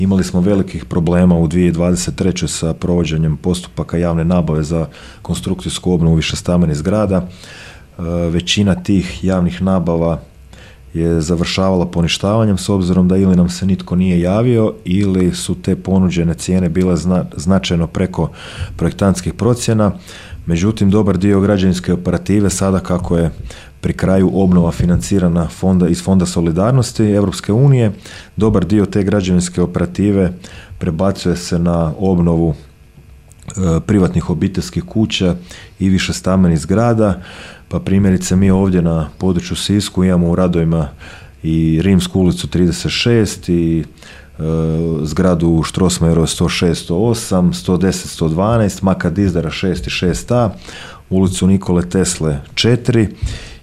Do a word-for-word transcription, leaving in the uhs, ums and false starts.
Imali smo velikih problema u dvije tisuće dvadeset trećoj sa provođenjem postupaka javne nabave za konstrukcijsku obnovu višestambenih zgrada. Većina tih javnih nabava je završavala poništavanjem s obzirom da ili nam se nitko nije javio ili su te ponuđene cijene bile zna, značajno preko projektantskih procjena. Međutim, dobar dio građevinske operative sada kako je pri kraju obnova financirana fonda, iz Fonda solidarnosti Europske unije, dobar dio te građevinske operative prebacuje se na obnovu e, privatnih obiteljskih kuća i višestambenih zgrada. Pa primjerice mi ovdje na području Sisku imamo u radovima i Rimsku ulicu trideset šest i e, zgradu Strossmayerove sto šest sto osam, sto deset sto dvanaest, Maka Dizdara šest i šest a, ulicu Nikole Tesle četiri